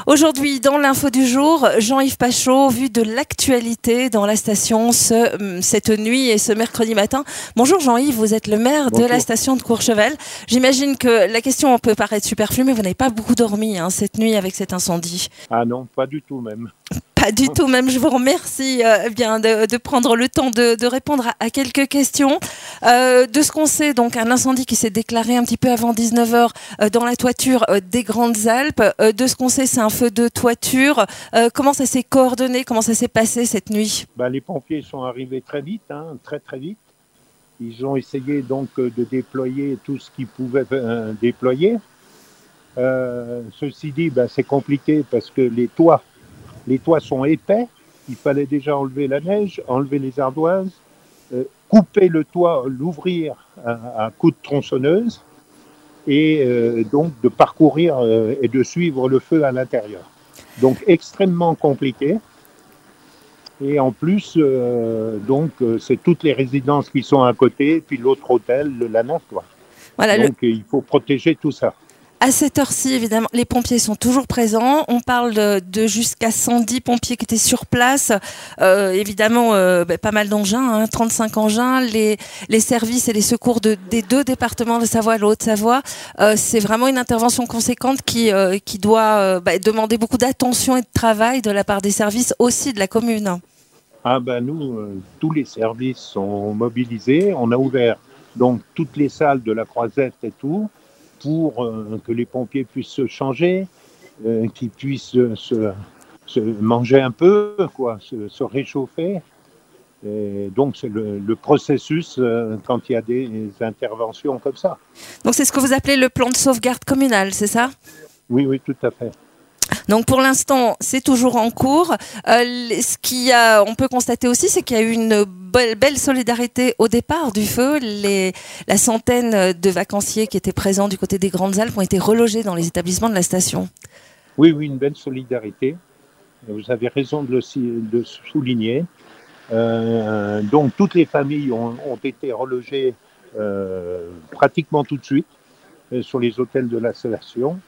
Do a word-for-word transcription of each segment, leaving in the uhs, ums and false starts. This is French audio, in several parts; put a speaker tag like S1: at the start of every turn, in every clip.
S1: Aujourd'hui, dans l'info du jour, Jean-Yves Pachot, vu de l'actualité dans la station ce, cette nuit et ce mercredi matin. Bonjour Jean-Yves, vous êtes le maire
S2: Bonjour.
S1: de la station de Courchevel. J'imagine que la question peut paraître superflue, mais vous n'avez pas beaucoup dormi hein, cette nuit avec cet incendie.
S2: Ah non, pas du tout même.
S1: Pas du tout, même je vous remercie euh, bien de, de prendre le temps de, de répondre à, à quelques questions. Euh, de ce qu'on sait, donc un incendie qui s'est déclaré un petit peu avant dix-neuf heures euh, dans la toiture euh, des Grandes Alpes. Euh, de ce qu'on sait, c'est un feu de toiture. Euh, comment ça s'est coordonné? Comment ça s'est passé cette nuit?
S2: Ben, les pompiers sont arrivés très vite, hein, très très vite. Ils ont essayé donc de déployer tout ce qu'ils pouvaient euh, déployer. Euh, ceci dit, ben, c'est compliqué parce que les toits, les toits sont épais. Il fallait déjà enlever la neige, enlever les ardoises, euh, couper le toit, l'ouvrir à, à coups de tronçonneuse et euh, donc de parcourir euh, et de suivre le feu à l'intérieur. Donc extrêmement compliqué. Et en plus, euh, donc, euh, c'est toutes les résidences qui sont à côté, puis l'autre hôtel, le Lana, quoi.
S1: Voilà,
S2: donc,
S1: le...
S2: il faut protéger tout ça.
S1: À cette heure-ci, évidemment, les pompiers sont toujours présents. On parle de, de jusqu'à cent dix pompiers qui étaient sur place. Euh, évidemment, euh, bah, pas mal d'engins, hein, trente-cinq engins. Les, les services et les secours de, des deux départements, de Savoie et de Haute-Savoie. Euh, c'est vraiment une intervention conséquente qui, euh, qui doit euh, bah, demander beaucoup d'attention et de travail de la part des services aussi de la commune.
S2: Ah ben nous, euh, tous les services sont mobilisés. On a ouvert donc toutes les salles de la Croisette et tout, pour euh, que les pompiers puissent se changer, euh, qu'ils puissent euh, se, se manger un peu, quoi, se, se réchauffer. Et donc, c'est le, le processus euh, quand il y a des, des interventions comme ça.
S1: Donc, c'est ce que vous appelez le plan de sauvegarde communal, c'est ça?
S2: Oui, oui, tout à fait.
S1: Donc pour l'instant, c'est toujours en cours. Euh, ce qui a, on peut constater aussi, c'est qu'il y a eu une belle, belle solidarité au départ du feu. Les, la centaine de vacanciers qui étaient présents du côté des Grandes Alpes ont été relogés dans les établissements de la station.
S2: Oui, oui, une belle solidarité. Vous avez raison de le de souligner. Euh, donc toutes les familles ont, ont été relogées euh, pratiquement tout de suite euh, sur les hôtels de la station.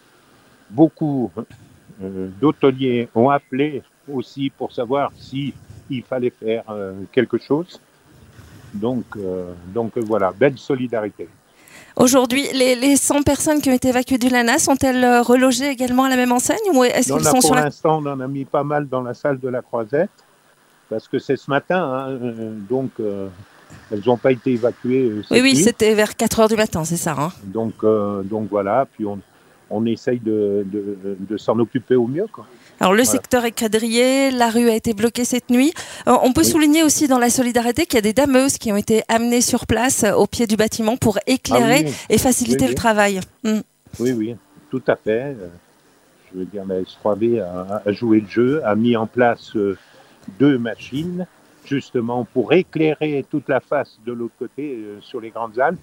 S2: Beaucoup euh, d'hôteliers ont appelé aussi pour savoir si il fallait faire euh, quelque chose. Donc, euh, donc voilà, belle solidarité.
S1: Aujourd'hui, les, les cent personnes qui ont été évacuées du Lana sont-elles relogées également à la même enseigne ou est-ce qu'elles sont
S2: pour
S1: sur la...
S2: l'instant, on en a mis pas mal dans la salle de la Croisette parce que c'est ce matin, hein, donc euh, elles n'ont pas été évacuées.
S1: Oui, oui,
S2: nuit.
S1: C'était vers quatre heures du matin, c'est ça. Hein.
S2: Donc, euh, donc voilà, puis on, on essaye de, de, de s'en occuper au mieux, quoi.
S1: Alors le
S2: voilà.
S1: secteur est quadrillé, la rue a été bloquée cette nuit. Euh, on peut oui. souligner aussi dans la solidarité qu'il y a des dameuses qui ont été amenées sur place au pied du bâtiment pour éclairer ah oui. et faciliter oui, le oui. travail. Mm.
S2: Oui, oui, tout à fait. Je veux dire, la S trois B a, a joué le jeu, a mis en place euh, deux machines justement pour éclairer toute la face de l'autre côté euh, sur les Grandes Alpes.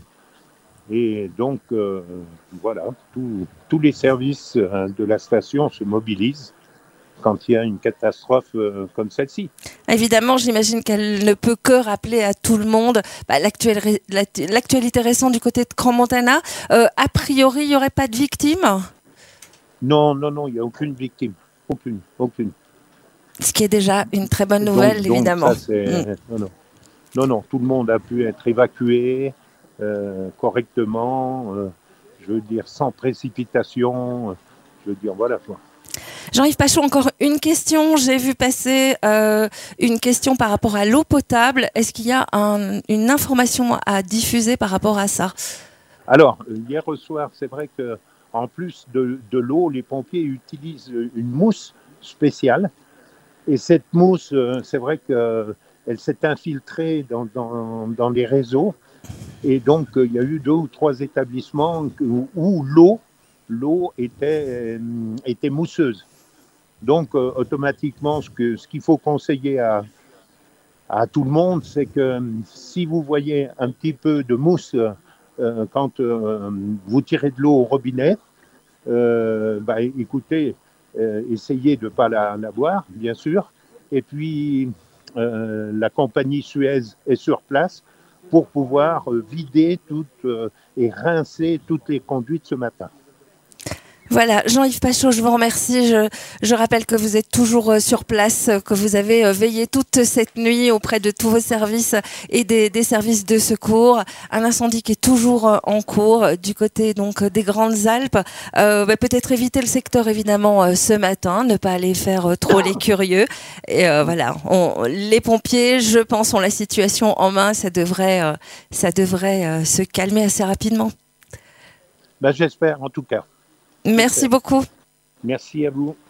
S2: Et donc, euh, voilà, tous les services euh, de la station se mobilisent quand il y a une catastrophe euh, comme celle-ci.
S1: Évidemment, j'imagine qu'elle ne peut que rappeler à tout le monde bah, l'actualité, l'actualité récente du côté de Crans-Montana. Euh, a priori, il n'y aurait pas de victimes ?
S2: Non, non, non, il n'y a aucune victime. Aucune, aucune.
S1: Ce qui est déjà une très bonne nouvelle,
S2: donc,
S1: évidemment.
S2: Donc ça, c'est... Mm. Non, non. non, non, tout le monde a pu être évacué euh, correctement, euh, je veux dire sans précipitation, euh, je veux dire, voilà quoi.
S1: Jean-Yves Pachot, encore une question. J'ai vu passer euh, une question par rapport à l'eau potable. Est-ce qu'il y a un, une information à diffuser par rapport à ça ?
S2: Alors, hier au soir, c'est vrai qu'en plus de, de l'eau, les pompiers utilisent une mousse spéciale. Et cette mousse, c'est vrai qu'elle s'est infiltrée dans, dans, dans les réseaux. Et donc, il y a eu deux ou trois établissements où, où l'eau, l'eau était, était mousseuse. Donc, euh, automatiquement, ce, que, ce qu'il faut conseiller à, à tout le monde, c'est que si vous voyez un petit peu de mousse euh, quand euh, vous tirez de l'eau au robinet, euh, bah, écoutez, euh, essayez de ne pas la, la boire, bien sûr. Et puis, euh, la compagnie Suez est sur place pour pouvoir euh, vider toutes, euh, et rincer toutes les conduites ce matin.
S1: Voilà, Jean-Yves Pachot, je vous remercie. Je, je rappelle que vous êtes toujours sur place, que vous avez veillé toute cette nuit auprès de tous vos services et des, des services de secours. Un incendie qui est toujours en cours du côté donc des Grandes Alpes. Euh, bah, peut-être éviter le secteur évidemment ce matin, ne pas aller faire trop les curieux. Et euh, voilà, on, les pompiers, je pense, ont la situation en main. Ça devrait, euh, ça devrait euh, se calmer assez rapidement.
S2: Ben, j'espère en tout cas.
S1: Merci beaucoup.
S2: Merci à vous.